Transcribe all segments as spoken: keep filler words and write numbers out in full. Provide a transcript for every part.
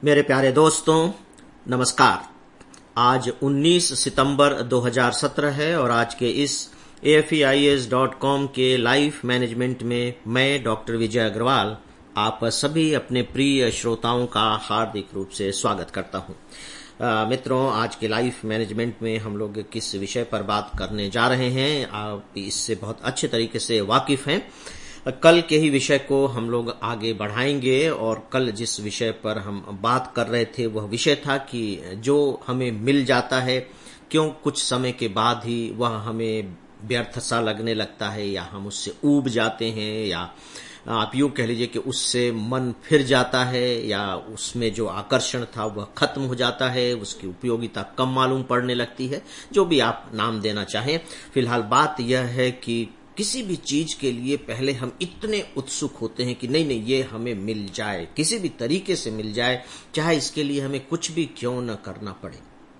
मेरे प्यारे दोस्तों, नमस्कार। आज उन्नीस सितंबर दो हज़ार सत्रह है और आज के इस A F E I S dot com के लाइफ मैनेजमेंट में मैं डॉक्टर विजय अग्रवाल आप सभी अपने प्रिय श्रोताओं का हार्दिक रूप से स्वागत करता हूं। आ, मित्रों, आज के लाइफ मैनेजमेंट में हम लोग किस विषय पर बात करने जा रहे हैं, आप इससे बहुत अच्छे तरीके से वाकिफ हैं। कल के ही विषय को हम लोग आगे बढ़ाएंगे और कल जिस विषय पर हम बात कर रहे थे वह विषय था कि जो हमें मिल जाता है क्यों कुछ समय के बाद ही वह हमें व्यर्थ सा लगने लगता है, या हम उससे ऊब जाते हैं, या आप यूं कह लीजिए कि उससे मन फिर जाता है, या उसमें जो आकर्षण था वह खत्म हो जाता है, उसकी उपयोगिता कम मालूम पड़ने लगती है। जो भी आप नाम देना चाहें, फिलहाल बात यह है कि किसी भी चीज के लिए पहले हम इतने उत्सुक होते हैं कि नहीं नहीं ये हमें मिल जाए, किसी भी तरीके से मिल जाए, चाहे इसके लिए हमें कुछ भी क्यों न करना पड़े।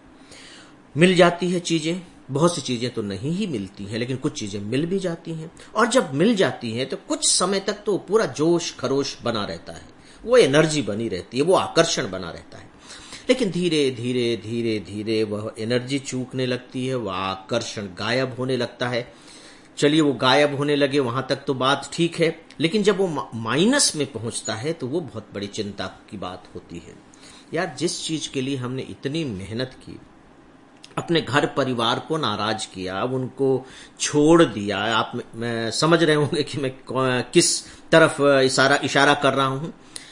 मिल जाती है चीजें, बहुत सी चीजें तो नहीं ही मिलती हैं, लेकिन कुछ चीजें मिल भी जाती हैं। और जब मिल जाती हैं तो कुछ समय तक तो पूरा जोश खरोश बना रहता है, वो एनर्जी बनी रहती है, वो आकर्षण बना रहता है। लेकिन धीरे धीरे धीरे धीरे वह एनर्जी चूकने लगती है, वह आकर्षण गायब होने लगता है। चलिए, वो गायब होने लगे वहां तक तो बात ठीक है, लेकिन जब वो माइनस में पहुंचता है तो वो बहुत बड़ी चिंता की बात होती है। यार, जिस चीज के लिए हमने इतनी मेहनत की, अपने घर परिवार को नाराज किया, उनको छोड़ दिया, आप मैं समझ रहे होंगे कि मैं किस तरफ इशारा इशारा कर रहा हूं।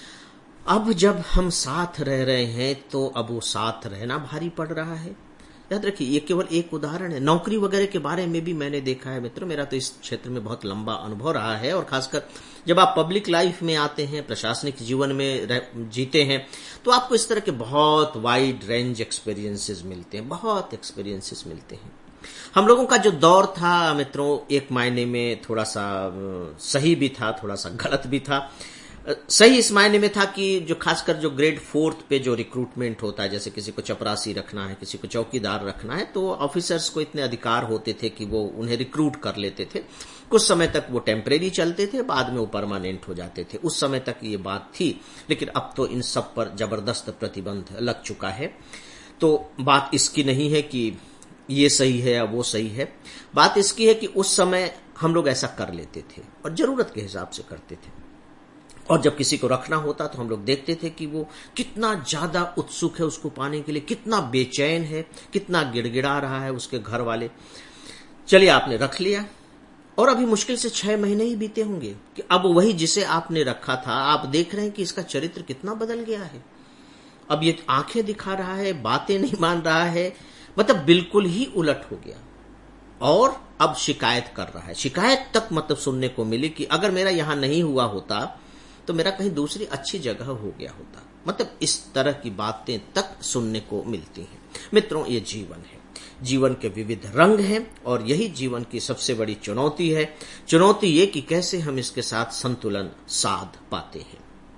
अब जब हम साथ रह रहे हैं तो अब वो साथ रहना भारी पड़ रहा है। याद रखिए, ये केवल एक उदाहरण है। नौकरी वगैरह के बारे में भी मैंने देखा है मित्रों, मेरा तो इस क्षेत्र में बहुत लंबा अनुभव रहा है। और खासकर जब आप पब्लिक लाइफ में आते हैं, प्रशासनिक जीवन में जीते हैं, तो आपको इस तरह के बहुत वाइड रेंज एक्सपीरियंसेस मिलते हैं, बहुत एक्सपीरियंसेस मिलते हैं। हम लोगों का जो दौर था मित्रों, एक मायने में थोड़ा सा सही भी था, थोड़ा सा गलत भी था। सही इस मायने में था कि जो खासकर जो ग्रेड फोर्थ पे जो रिक्रूटमेंट होता है, जैसे किसी को चपरासी रखना है, किसी को चौकीदार रखना है, तो ऑफिसर्स को इतने अधिकार होते थे कि वो उन्हें रिक्रूट कर लेते थे। कुछ समय तक वो टेम्परेरी चलते थे, बाद में वो परमानेंट हो जाते थे। उस समय तक ये बात थी, लेकिन अब तो इन सब पर जबरदस्त प्रतिबंध लग चुका है। तो बात इसकी नहीं है कि ये सही है या वो सही है, बात इसकी है कि उस समय हम लोग ऐसा कर लेते थे और जरूरत के हिसाब से करते थे। और जब किसी को रखना होता तो हम लोग देखते थे कि वो कितना ज्यादा उत्सुक है उसको पाने के लिए, कितना बेचैन है, कितना गिड़गिड़ा रहा है उसके घर वाले। चलिए, आपने रख लिया और अभी मुश्किल से छह महीने ही बीते होंगे कि अब वही जिसे आपने रखा था, आप देख रहे हैं कि इसका चरित्र कितना बदल गया है। अब ये आंखें दिखा रहा है, बातें नहीं मान रहा है, मतलब बिल्कुल ही उलट हो गया। और अब शिकायत कर रहा है। शिकायत तक मतलब सुनने को मिली कि अगर मेरा यहां नहीं हुआ होता तो मेरा कहीं दूसरी अच्छी जगह हो गया होता। मतलब इस तरह की बातें तक सुनने को मिलती हैं। मित्रों, ये जीवन है, जीवन के विविध रंग हैं और यही जीवन की सबसे बड़ी चुनौती है। चुनौती ये कि कैसे हम इसके साथ संतुलन साध पाते हैं।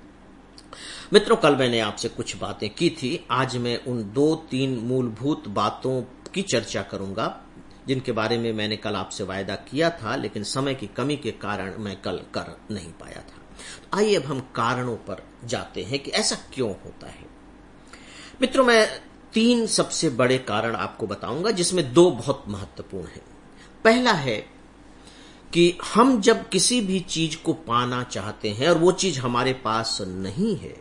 मित्रों, कल मैंने आपसे कुछ बातें की थी, आज मैं उन दो तीन मूलभूत बातों की चर्चा करूंगा जिनके बारे में मैंने कल आपसे वायदा किया था, लेकिन समय की कमी के कारण मैं कल कर नहीं पाया था। आइए अब हम कारणों पर जाते हैं कि ऐसा क्यों होता है। मित्रों, मैं तीन सबसे बड़े कारण आपको बताऊंगा, जिसमें दो बहुत महत्वपूर्ण हैं। पहला है कि हम जब किसी भी चीज को पाना चाहते हैं और वो चीज हमारे पास नहीं है,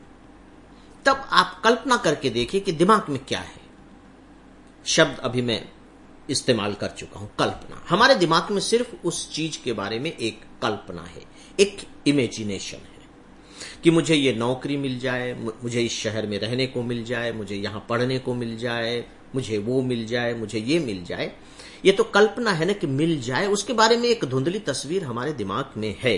तब आप कल्पना करके देखिए कि दिमाग में क्या है। शब्द अभी मैं इस्तेमाल कर चुका हूं, कल्पना। हमारे दिमाग में सिर्फ उस चीज के बारे में एक कल्पना है, एक इमेजिनेशन है कि मुझे ये नौकरी मिल जाए, मुझे इस शहर में रहने को मिल जाए, मुझे यहां पढ़ने को मिल जाए, मुझे वो मिल जाए, मुझे ये मिल जाए। ये तो कल्पना है ना कि मिल जाए, उसके बारे में एक धुंधली तस्वीर हमारे दिमाग में है।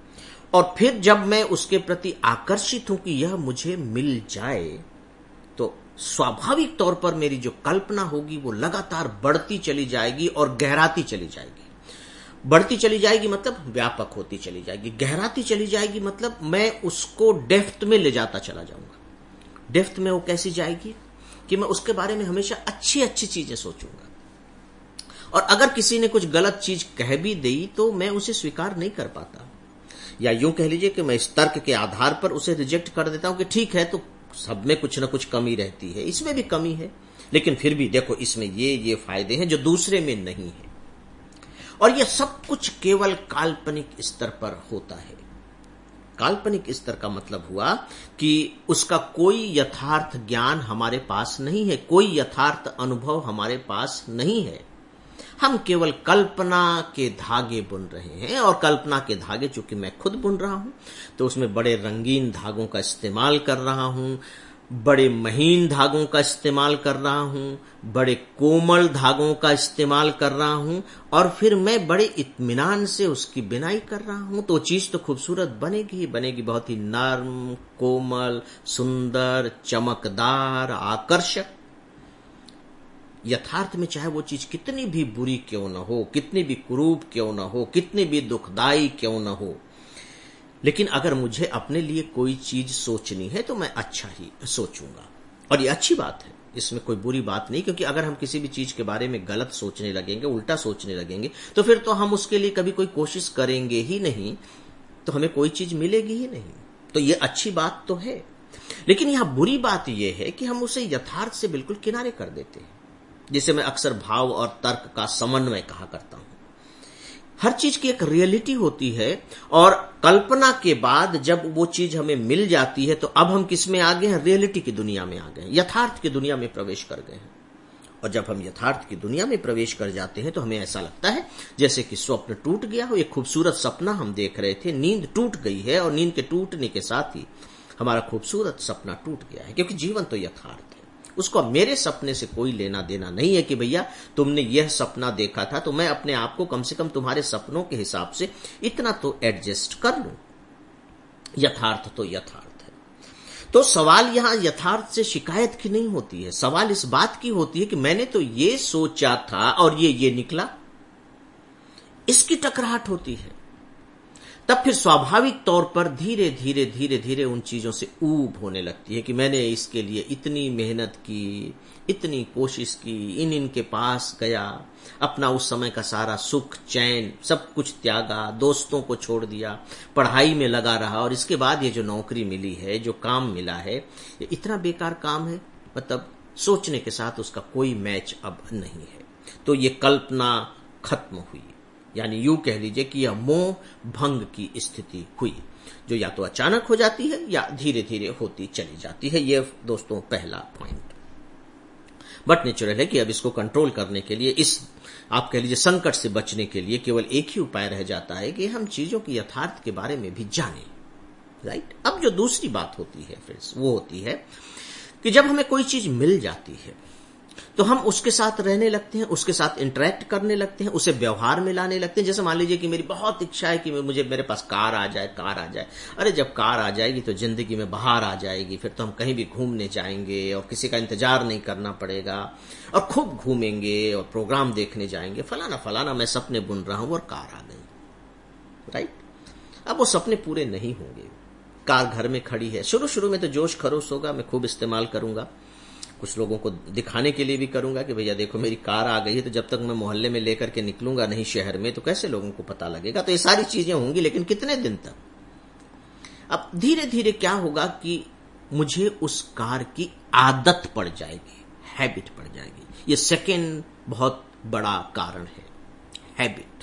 और फिर जब मैं उसके प्रति आकर्षित हूं कि यह मुझे मिल जाए, तो स्वाभाविक तौर पर मेरी जो कल्पना होगी वो लगातार बढ़ती चली जाएगी और गहराती चली जाएगी। बढ़ती चली जाएगी मतलब व्यापक होती चली जाएगी, गहराती चली जाएगी मतलब मैं उसको डेप्थ में ले जाता चला जाऊंगा। डेप्थ में वो कैसी जाएगी कि मैं उसके बारे में हमेशा अच्छी अच्छी चीजें सोचूंगा, और अगर किसी ने कुछ गलत चीज कह भी दी तो मैं उसे स्वीकार नहीं कर पाता, या यूं कह लीजिए कि मैं इस तर्क के आधार पर उसे रिजेक्ट कर देता हूं कि ठीक है, तो सब में कुछ ना कुछ कमी रहती है, इसमें भी कमी है, लेकिन फिर भी देखो इसमें ये ये फायदे हैं जो दूसरे में नहीं है। और ये सब कुछ केवल काल्पनिक स्तर पर होता है। काल्पनिक स्तर का मतलब हुआ कि उसका कोई यथार्थ ज्ञान हमारे पास नहीं है, कोई यथार्थ अनुभव हमारे पास नहीं है। हम केवल कल्पना के धागे बुन रहे हैं, और कल्पना के धागे चूंकि मैं खुद बुन रहा हूं तो उसमें बड़े रंगीन धागों का इस्तेमाल कर रहा हूं, बड़े महीन धागों का इस्तेमाल कर रहा हूं, बड़े कोमल धागों का इस्तेमाल कर रहा हूं, और फिर मैं बड़े इत्मीनान से उसकी बिनाई कर रहा हूं। तो चीज तो खूबसूरत बनेगी ही बनेगी, बहुत ही नर्म, कोमल, सुंदर, चमकदार, आकर्षक। यथार्थ में चाहे वो चीज कितनी भी बुरी क्यों न हो, कितनी भी कुरूप क्यों न हो, कितनी भी दुखदाई क्यों न हो, लेकिन अगर मुझे अपने लिए कोई चीज सोचनी है तो मैं अच्छा ही सोचूंगा। और ये अच्छी बात है, इसमें कोई बुरी बात नहीं, क्योंकि अगर हम किसी भी चीज के बारे में गलत सोचने लगेंगे, उल्टा सोचने लगेंगे, तो फिर तो हम उसके लिए कभी कोई कोशिश करेंगे ही नहीं, तो हमें कोई चीज मिलेगी ही नहीं। तो ये अच्छी बात तो है, लेकिन यहां बुरी बात यह है कि हम उसे यथार्थ से बिल्कुल किनारे कर देते हैं, जिसे मैं अक्सर भाव और तर्क का समन्वय कहा करता हूं। हर चीज की एक रियलिटी होती है, और कल्पना के बाद जब वो चीज हमें मिल जाती है तो अब हम किस में आ गए हैं? रियलिटी की दुनिया में आ गए हैं, यथार्थ की दुनिया में प्रवेश कर गए हैं। और जब हम यथार्थ की दुनिया में प्रवेश कर जाते हैं तो हमें ऐसा लगता है जैसे कि स्वप्न टूट गया हो। एक खूबसूरत सपना हम देख रहे थे, नींद टूट गई है, और नींद के टूटने के साथ ही हमारा खूबसूरत सपना टूट गया है, क्योंकि जीवन तो यथार्थ है। उसको मेरे सपने से कोई लेना देना नहीं है कि भैया तुमने यह सपना देखा था तो मैं अपने आप को कम से कम तुम्हारे सपनों के हिसाब से इतना तो एडजस्ट कर लूं। यथार्थ तो यथार्थ है। तो सवाल यहां यथार्थ से शिकायत की नहीं होती है, सवाल इस बात की होती है कि मैंने तो ये सोचा था और ये ये निकला, इसकी टकराहट होती है। तब फिर स्वाभाविक तौर पर धीरे धीरे धीरे धीरे उन चीजों से ऊब होने लगती है कि मैंने इसके लिए इतनी मेहनत की, इतनी कोशिश की, इन इनके पास गया, अपना उस समय का सारा सुख चैन सब कुछ त्यागा, दोस्तों को छोड़ दिया, पढ़ाई में लगा रहा, और इसके बाद ये जो नौकरी मिली है, जो काम मिला है, ये इतना बेकार काम है, मतलब सोचने के साथ उसका कोई मैच अब नहीं है। तो ये कल्पना खत्म हुई, यानी यूं कह लीजिए कि यह मोह भंग की स्थिति हुई, जो या तो अचानक हो जाती है या धीरे धीरे होती चली जाती है। यह दोस्तों पहला पॉइंट। बट नेचुरल है कि अब इसको कंट्रोल करने के लिए, इस आप कह लीजिए संकट से बचने के लिए केवल एक ही उपाय रह जाता है कि हम चीजों की यथार्थ के बारे में भी जानें, राइट। अब जो दूसरी बात होती है फ्रेंड्स, वो होती है कि जब हमें कोई चीज मिल जाती है तो हम उसके साथ रहने लगते हैं, उसके साथ इंटरेक्ट करने लगते हैं, उसे व्यवहार में लाने लगते हैं। जैसे मान लीजिए कि मेरी बहुत इच्छा है कि मुझे मेरे पास कार आ जाए, कार आ जाए। अरे जब कार आ जाएगी तो जिंदगी में बाहर आ जाएगी, फिर तो हम कहीं भी घूमने जाएंगे और किसी का इंतजार नहीं करना पड़ेगा, और खूब घूमेंगे और प्रोग्राम देखने जाएंगे, फलाना फलाना मैं सपने बुन रहा हूं और कार आ गई, राइट। अब वो सपने पूरे नहीं होंगे, कार घर में खड़ी है। शुरू शुरू में तो जोश खरोश होगा, मैं खूब इस्तेमाल करूंगा, कुछ लोगों को दिखाने के लिए भी करूंगा कि भैया देखो मेरी कार आ गई है, तो जब तक मैं मोहल्ले में लेकर के निकलूंगा नहीं शहर में तो कैसे लोगों को पता लगेगा। तो ये सारी चीजें होंगी, लेकिन कितने दिन तक? अब धीरे धीरे क्या होगा कि मुझे उस कार की आदत पड़ जाएगी, हैबिट पड़ जाएगी। ये सेकेंड बहुत बड़ा कारण है, हैबिट।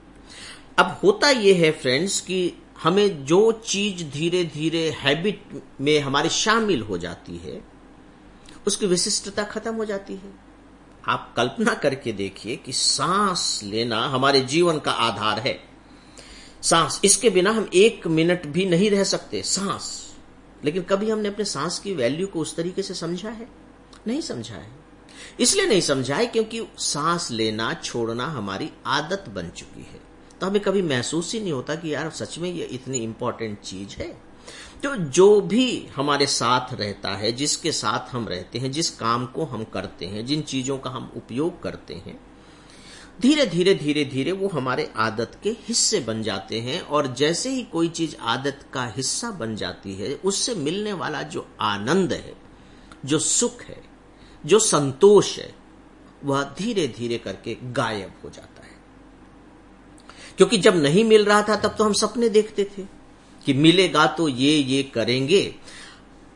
अब होता यह है फ्रेंड्स कि हमें जो चीज धीरे धीरे हैबिट में हमारे शामिल हो जाती है उसकी विशिष्टता खत्म हो जाती है। आप कल्पना करके देखिए कि सांस लेना हमारे जीवन का आधार है। सांस, इसके बिना हम एक मिनट भी नहीं रह सकते, सांस। लेकिन कभी हमने अपने सांस की वैल्यू को उस तरीके से समझा है? नहीं समझा है। इसलिए नहीं समझा है क्योंकि सांस लेना छोड़ना हमारी आदत बन चुकी है। तो हमें कभी महसूस ही नहीं होता कि यार सच में ये इतनी इंपॉर्टेंट चीज है। तो जो भी हमारे साथ रहता है, जिसके साथ हम रहते हैं, जिस काम को हम करते हैं, जिन चीजों का हम उपयोग करते हैं, धीरे धीरे धीरे धीरे वो हमारे आदत के हिस्से बन जाते हैं। और जैसे ही कोई चीज आदत का हिस्सा बन जाती है, उससे मिलने वाला जो आनंद है, जो सुख है, जो संतोष है, वह धीरे धीरे करके गायब हो जाता है। क्योंकि जब नहीं मिल रहा था तब तो हम सपने देखते थे कि मिलेगा तो ये ये करेंगे।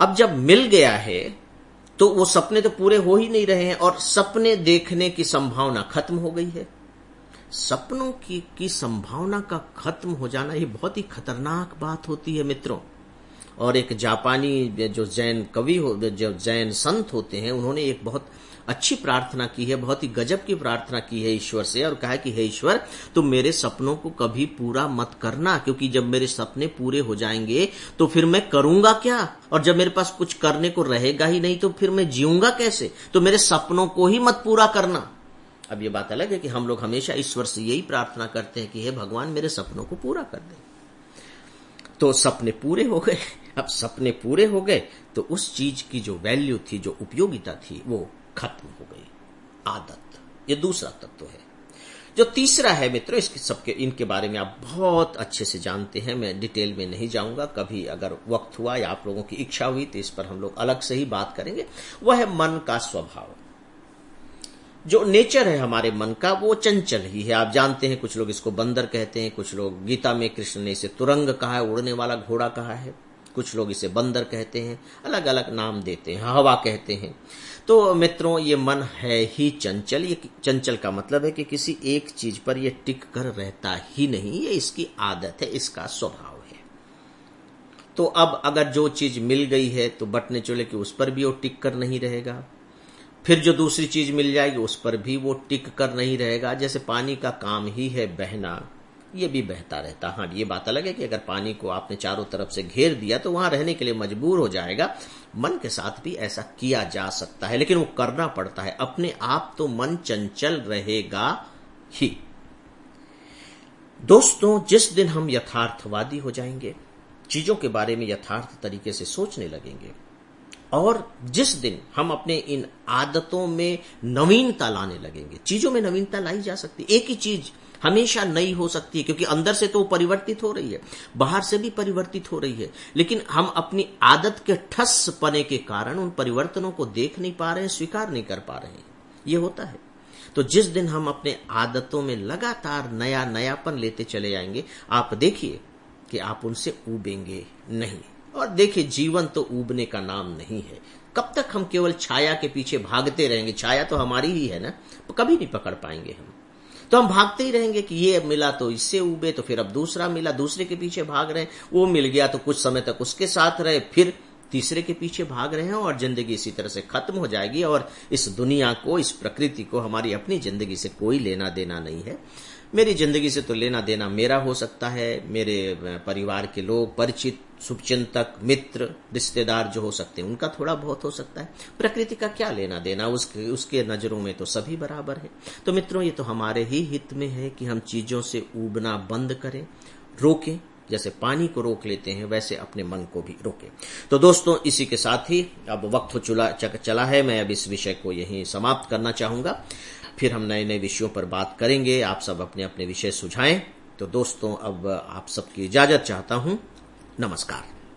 अब जब मिल गया है तो वो सपने तो पूरे हो ही नहीं रहे हैं और सपने देखने की संभावना खत्म हो गई है। सपनों की की संभावना का खत्म हो जाना ये बहुत ही खतरनाक बात होती है मित्रों। और एक जापानी जो जैन कवि हो, जो जैन संत होते हैं, उन्होंने एक बहुत अच्छी प्रार्थना की है, बहुत ही गजब की प्रार्थना की है ईश्वर से और कहा कि हे ईश्वर, तुम मेरे सपनों को कभी पूरा मत करना, क्योंकि जब मेरे सपने पूरे हो जाएंगे तो फिर मैं करूंगा क्या, और जब मेरे पास कुछ करने को रहेगा ही नहीं तो फिर मैं जीऊंगा कैसे। तो मेरे सपनों को ही मत पूरा करना। अब ये बात अलग है कि हम लोग हमेशा ईश्वर से यही प्रार्थना करते हैं कि हे भगवान, मेरे सपनों को पूरा कर दे। तो सपने पूरे हो गए। अब सपने पूरे हो गए तो उस चीज की जो वैल्यू थी, जो उपयोगिता थी, वो खत्म हो गई। आदत, ये दूसरा तत्व है। जो तीसरा है मित्रों, इसके सबके इनके बारे में आप बहुत अच्छे से जानते हैं, मैं डिटेल में नहीं जाऊंगा। कभी अगर वक्त हुआ या आप लोगों की इच्छा हुई तो इस पर हम लोग अलग से ही बात करेंगे। वह है मन का स्वभाव। जो नेचर है हमारे मन का वो चंचल ही है। आप जानते हैं, कुछ लोग इसको बंदर कहते हैं, कुछ लोग, गीता में कृष्ण ने इसे तुरंग कहा है, उड़ने वाला घोड़ा कहा है, कुछ लोग इसे बंदर कहते हैं, अलग अलग नाम देते हैं, हवा कहते हैं। तो मित्रों, ये मन है ही चंचल। ये चंचल का मतलब है कि किसी एक चीज पर ये टिक कर रहता ही नहीं, ये इसकी आदत है, इसका स्वभाव है। तो अब अगर जो चीज मिल गई है तो बटने चले कि उस पर भी वो टिक कर नहीं रहेगा, फिर जो दूसरी चीज मिल जाएगी उस पर भी वो टिक कर नहीं रहेगा। जैसे पानी का काम ही है बहना, ये भी बहता रहता। हाँ, ये बात अलग है कि अगर पानी को आपने चारों तरफ से घेर दिया तो वहां रहने के लिए मजबूर हो जाएगा। मन के साथ भी ऐसा किया जा सकता है, लेकिन वो करना पड़ता है। अपने आप तो मन चंचल रहेगा ही। दोस्तों, जिस दिन हम यथार्थवादी हो जाएंगे, चीजों के बारे में यथार्थ तरीके से सोचने लगेंगे, और जिस दिन हम अपने इन आदतों में नवीनता लाने लगेंगे, चीजों में नवीनता लाई जा सकती है। एक ही चीज हमेशा नई हो सकती है, क्योंकि अंदर से तो वो परिवर्तित हो रही है, बाहर से भी परिवर्तित हो रही है, लेकिन हम अपनी आदत के ठस पने के कारण उन परिवर्तनों को देख नहीं पा रहे हैं, स्वीकार नहीं कर पा रहे हैं। ये होता है। तो जिस दिन हम अपने आदतों में लगातार नया नयापन लेते चले जाएंगे, आप देखिए कि आप उनसे ऊबेंगे नहीं। और देखिए, जीवन तो ऊबने का नाम नहीं है। कब तक हम केवल छाया के पीछे भागते रहेंगे? छाया तो हमारी ही है ना, कभी नहीं पकड़ पाएंगे हम। तो हम भागते ही रहेंगे कि ये मिला तो इससे ऊबे, तो फिर अब दूसरा मिला, दूसरे के पीछे भाग रहे हैं, वो मिल गया तो कुछ समय तक उसके साथ रहे, फिर तीसरे के पीछे भाग रहे हैं, और जिंदगी इसी तरह से खत्म हो जाएगी। और इस दुनिया को, इस प्रकृति को, हमारी अपनी जिंदगी से कोई लेना देना नहीं है। मेरी जिंदगी से तो लेना देना मेरा हो सकता है, मेरे परिवार के लोग, परिचित, शुभचिंतक, मित्र, रिश्तेदार जो हो सकते हैं उनका थोड़ा बहुत हो सकता है। प्रकृति का क्या लेना देना, उसके उसके नजरों में तो सभी बराबर है। तो मित्रों, ये तो हमारे ही हित में है कि हम चीजों से ऊबना बंद करें, रोकें। जैसे पानी को रोक लेते हैं, वैसे अपने मन को भी रोकें। तो दोस्तों, इसी के साथ ही अब वक्त चला चला है, मैं अब इस विषय को यहीं समाप्त करना चाहूंगा। फिर हम नए नए विषयों पर बात करेंगे। आप सब अपने अपने विषय सुझाएं। तो दोस्तों, अब आप सबकी इजाजत चाहता हूं। नमस्कार।